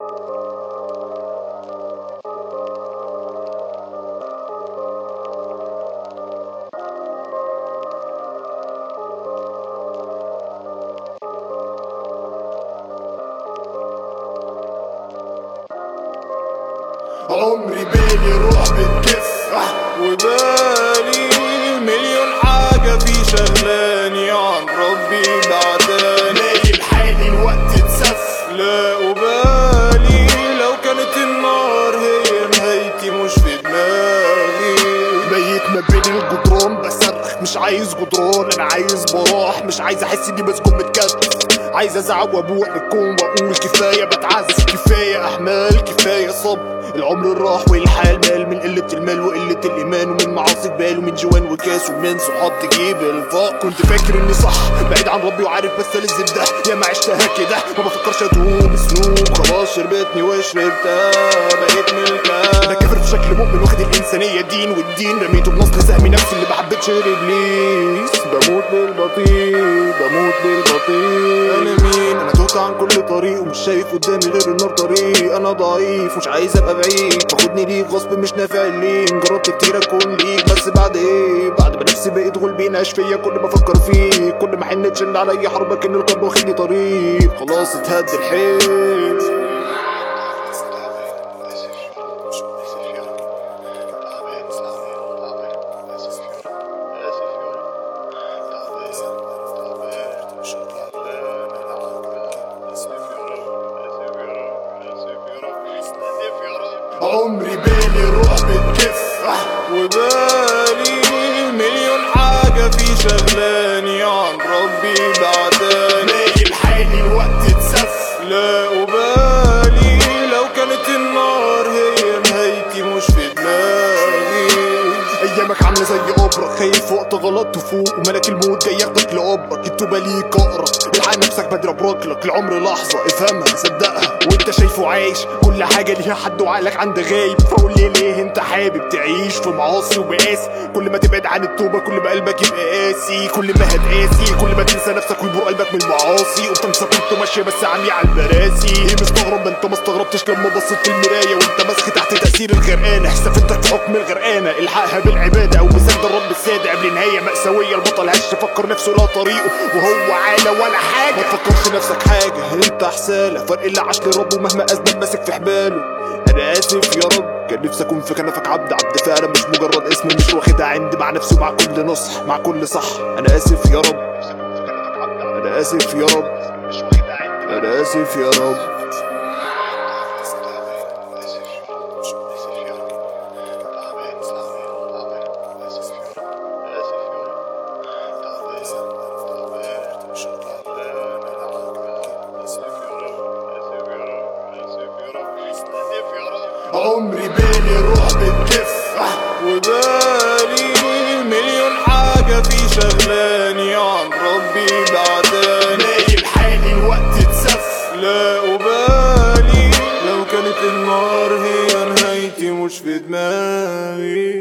عمري بالي روح بتكف وبالي مليون حاجة في شغلاني عن ربي بعداني. مالي بحالي الوقت اتسف، لا أبالي لو كانت النار هي نهايتي مش في دماغي. ميت ما بين الجدران بصرخ مش عايز جدران، انا عايز براح مش عايز احس اني بسكن متكتف. عايز ازعق وابوح للكون واقول كفايه بتعذب، كفايه احمال كفايه صبر. العمر راح والحال مال من قلة المال وقلة الإيمان، ومن معاصي جبال ومن جوان وكاس ومن صحاب تجيب الفقر. كنت فاكر إني صح بعيد عن ربي وعارف بس الزب ده، يا ما عشتها كده ما بفكرش أتوب سنوب. خلاص شربتني وشربتها بقيت ملكها. أنا كافر في شكل مؤمن واخد الإنسانية دين، والدين رميته بنصل سهمي نفسي اللي محبتش إبليس. بموت بالبطيء بموت بالبطيء. أنا مين؟ أنا تهت عن كل طريق ومش شايف قدامي غير النار طريق. أنا ضعيف مش عايز أبقى بعيد، تاخدني ليك غصب مش نافع اللين. جربت كتير اكون ليك بس بعد ايه؟ بعد ما نفسي بقيت غول بيناش فيا كل ما افكر فيك، كل ما حنت شل عليا حربك ان القلب واخد لي طريق. خلاص اتهد الحيل. عمري بالي روح بتكف وبالي مليون حاجة في شغلاني عن ربي بعداني. مالي بحالي الوقت اتسف، لا أبالي لو كانت النار هي نهايتي مش في دماغي. ايامك عامله زي قبرك، خايف وقت غلط تفوق وملك الموت جاي ياخدك لقبرك. التوبه ليك اقرا، الحق نفسك بدري ابركلك. العمر لحظه افهمها صدقها وانت شايفه عايش، كل حاجه ليها حد وعقلك عند غايب. فقول لي ليه انت حابب تعيش في معاصي ومقاسي؟ كل ما تبعد عن التوبه كل ما قلبك يبقى قاسي، كل ما هتقاسي كل ما تنسى نفسك ويبور قلبك من المعاصي. وبتنسى كنت ماشيه بس عاميه على المراسي. ايه مستغرب؟ انت ما استغربتش لما بصيت في المرايه وانت مسخ تحت تاثير الغرقانه. سفينتك في حكم الغرقانه، الحقها بالعباده او بسد الرب السادة قبل نهايه مأساويه. البطل هش فكر نفسه لا طريقه وهو عالة ولا حاجه. ما تفكرش نفسك حاجة انت حسالة، فرق اللي عاش لربه مهما أذنب ماسك في حباله. أنا آسف يا رب كان نفسي أكون في كنفك عبد فعلا مش مجرد اسم، مش واخدها عندي مع نفسي ومع كل نصح مع كل صح. أنا آسف يا رب أنا آسف يا رب أنا آسف يا رب. عمري بالي روح بتكف وبالي مليون حاجة في شغلاني عن ربي بعداني. مالي بحالي الوقت اتسف، لا أبالي لو كانت النار هي نهايتي مش في دماغي.